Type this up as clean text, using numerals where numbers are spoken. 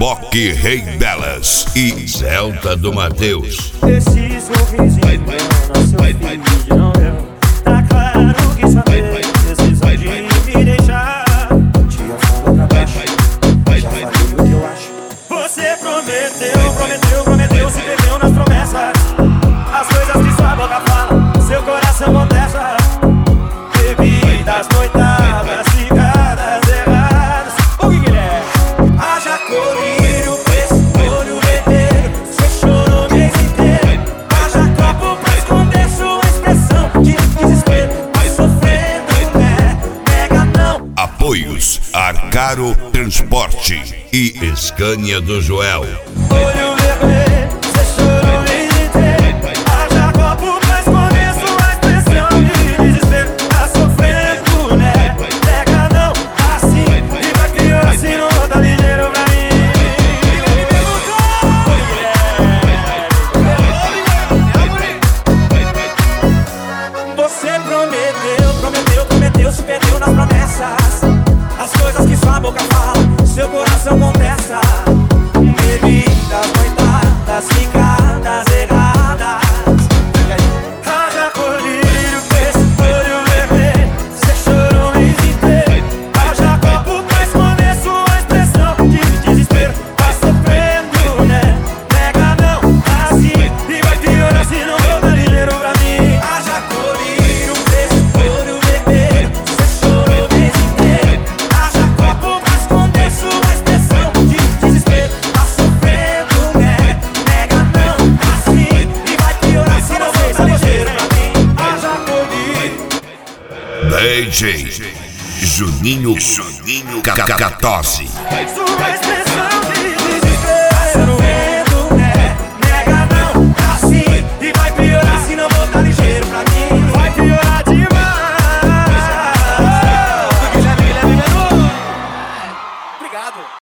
Boque Rei delas e Celta do Mateus. Esse sorrisinho no seu feed não deu. Tá claro que só tem decisão de me deixar. Te afunda pra baixo, já falei o que eu acho. Você prometeu, se perdeu nas promessas. As coisas que sua boca fala, seu coração contesta. Bebidas, noitadas, cigadas erradas. O que é? Haja colírio, olho vermelho. Você chorou o mês inteiro. Haja copo pra esconder sua expressão de desespero. Vai sofrendo, né? Nega não. Apoios Arcaro Transporte e Scania do Joel. Olho vermelho, você chorou o mês inteiro. Haja copo pra esconder sua expressão de desespero. Tá sofrendo, né? Nega não, assim. E vai criar assim, não volta ligeiro pra mim. Me perguntou, você prometeu, se perdeu nas promessas. As coisas que sua boca fala, seu coração contesta. Bebidas, noitadas, ficadas erradas. Haja colírio, olho vermelho. Você chorou o mês inteiro. Haja copo pra esconder sua expressão de desespero. Tá sofrendo, né? Nega não, assim. E vai piorar se não volta ligeiro pra mim. Haja colírio, olho vermelho. Você chorou o mês inteiro. Haja copo pra esconder sua expressão de desespero. Tá sofrendo, né? Nega não, assim. E vai piorar se não volta ligeiro pra mim. Haja colírio. DJ Juninho Catose. Sua expressão